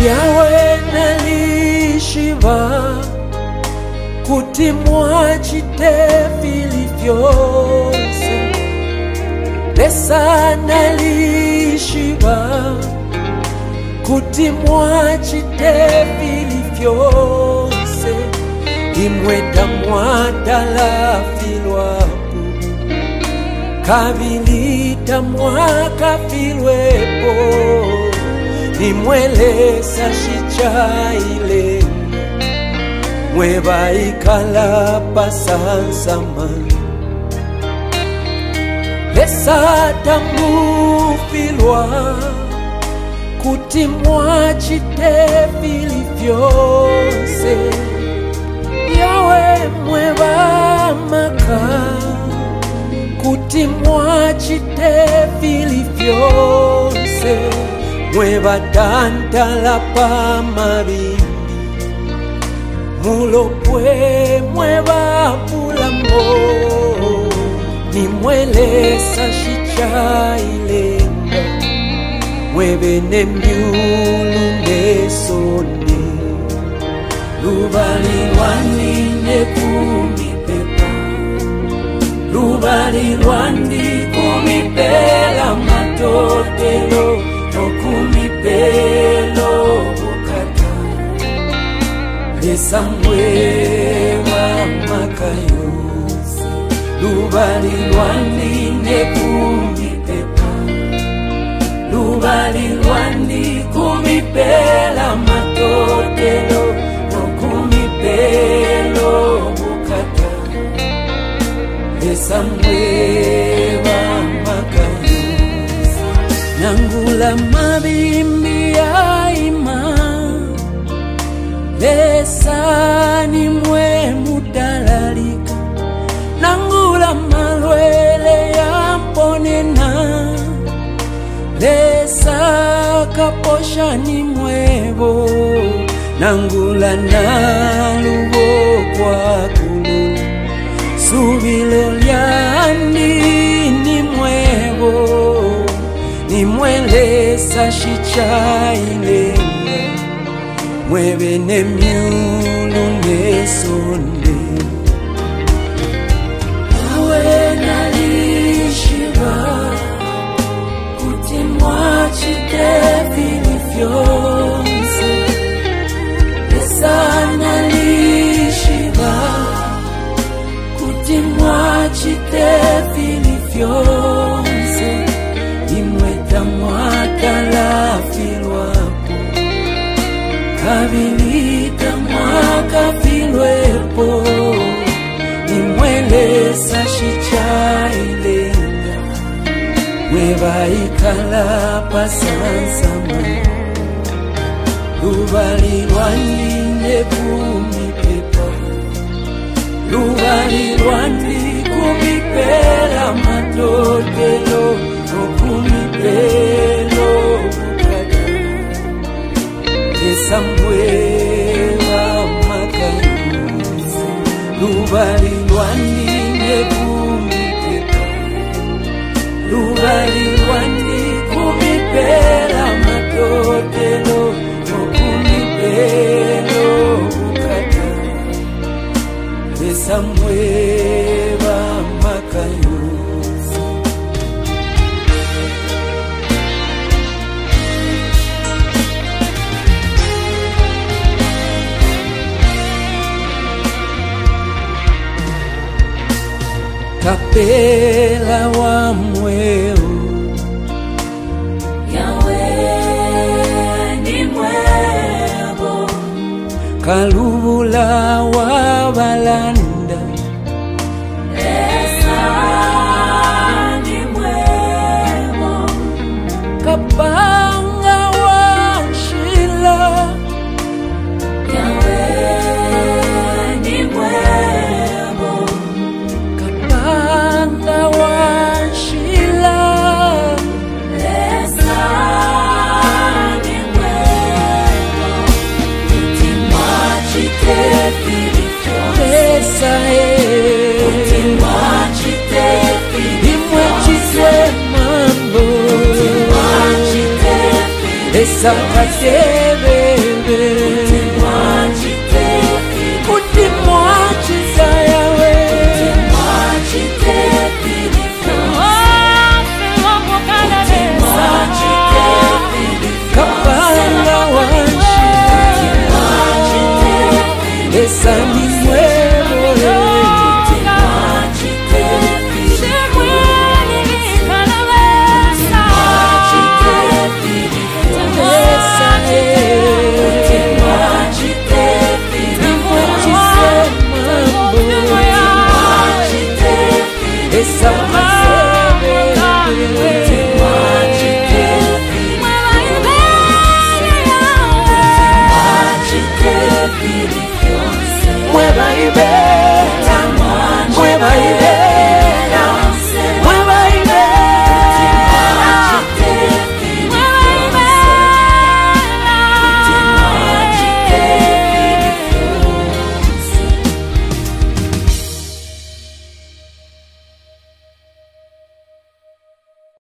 yawe nalishiba kuti mwachite vilivyose lesa nalishiba kuti mwachite vilivyose imweta mwadala filwapo kabilita mwakafilwepo nimwelesa shichaile mweba ikala pasansama lesa tambufilwa kuti mwachite vilivyose yawe mweba maka kuti mwachite vilivyose mweba tantala pa mabimbi mulopwe mweba pulambo nimwelesa shichailenga mwebe nemyulu nesone lubali lwani nekumipepa lubali lwani kumipela matotelo nokumipelo bukata lesa mweba makayose lubali lwani nekumipepa lubali lwani kumipela matotelo nokumipelo bukata lesa mweba makayose nangula mabimbi yaima lesa ni mwe mudalalika nangula malwele yamponena lesa kaposha ni mwebo nangula nalugo kwa kulula subilo lyani ni mwebo nimwelesa shichailenga mwebe nemyulu nesonde yawe nalishiba kuti mwachite vilivyose lesa nalishiba kuti mwachite vilivyose imweta mwakala filwapo kabilita mwakafilwepo imwelesa shichailenga mweba ikala pasansama lubali lwani nekumipepa lubali lwani kumipela matotelo nokumipelo bukata lesa mweba makayose lubali lwani nekumipepa lubali lwani kumipela matotelo nokumipelo bukata lesa mweba makayose kapela wa mweo yawe ni mwebo kalubula wa balanda lesa ni mwebo kapanga wa shila yawe ni mwebo kapanga wa shila lesa ni mwebo kuti mwachite vilivyose lesa kuti mwachite imwachite mambo kuti mwachite lesa kate